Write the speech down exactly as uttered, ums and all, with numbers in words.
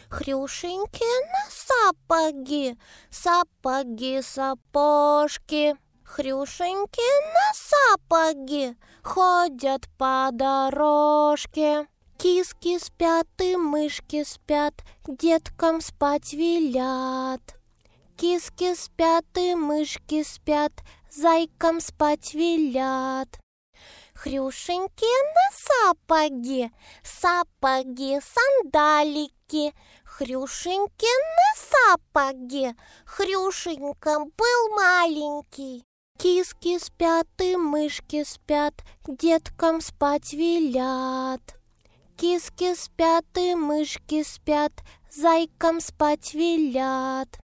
Хрюшенькины сапоги, сапоги-сапожки. Хрюшенькины сапоги ходят по дорожке. Киски спят и мышки спят, деткам спать велят. Киски спят и мышки спят, зайкам спать велят. Хрюшенькины сапоги, сапоги-сандалики. Хрюшенькины сапоги, Хрюшенька был маленький. Киски спят и мышки спят, деткам спать велят. Киски спят и мышки спят, зайкам спать велят.